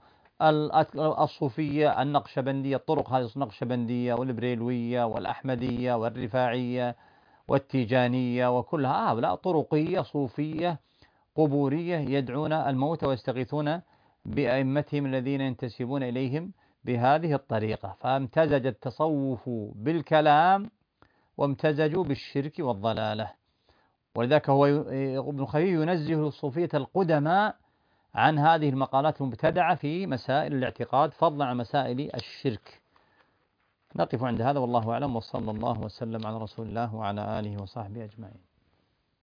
الصوفية النقشبندية، الطرق هذه النقشبندية والبريلوية والأحمدية والرفاعية والتيجانية وكلها هؤلاء طرقية صوفية قبورية يدعون الموتى ويستغيثون بأئمتهم الذين ينتسبون إليهم بهذه الطريقة. فامتزج التصوف بالكلام وامتزجوا بالشرك والضلالة. ولذلك هو ابن خفيف ينزه الصوفية القدماء عن هذه المقالات المبتدعة في مسائل الاعتقاد فضلا عن مسائل الشرك. نقف عند هذا والله أعلم، وصلى الله وسلم على رسول الله وعلى آله وصحبه أجمعين.